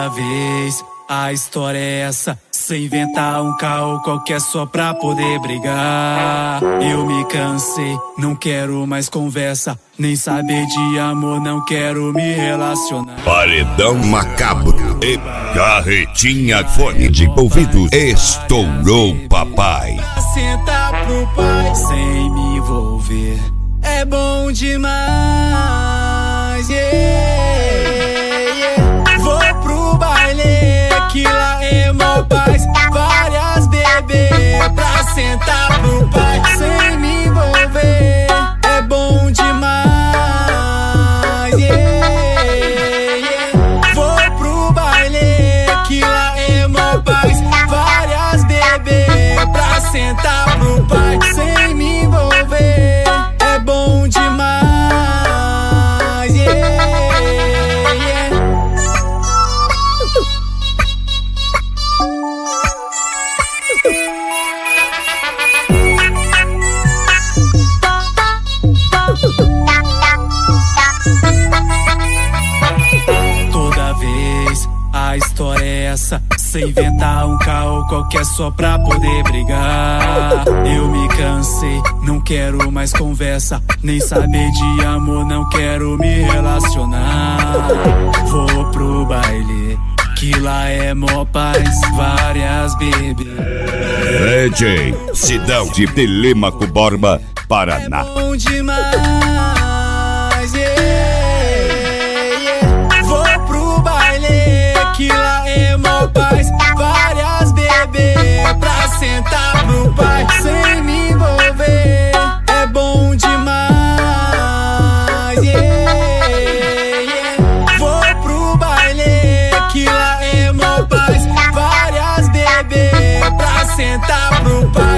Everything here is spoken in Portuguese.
Toda vez a história é essa, cê inventar um caô qualquer só pra poder brigar. Eu me cansei, não quero mais conversa, nem saber de amor, não quero me relacionar. Paredão macabro e carretinha fone de ouvido. Estourou, papai. Sentar pro pai sem me envolver é bom demais, Vou pro baile, que lá é mó paz. Várias bebês pra sentar pro pai sem me envolver é bom demais, Vou pro baile, que lá é mó paz. Várias bebês pra sentar pro pai sem me envolver é bom demais, Toda vez a história é essa, cê inventar um caô qualquer só pra poder brigar. Eu me cansei, não quero mais conversa, nem saber de amor, não quero me relacionar. Vou pro baile, que lá é mó paz. Várias bebês. DJ Sidão de Telêmaco Borba, Paraná. É bom demais, Vou pro baile, que lá é mó paz. Várias bebês pra sentar pro pai sem me envolver é bom demais, Vou pro baile, que lá é mó paz. Várias bebês pra sentar pro pai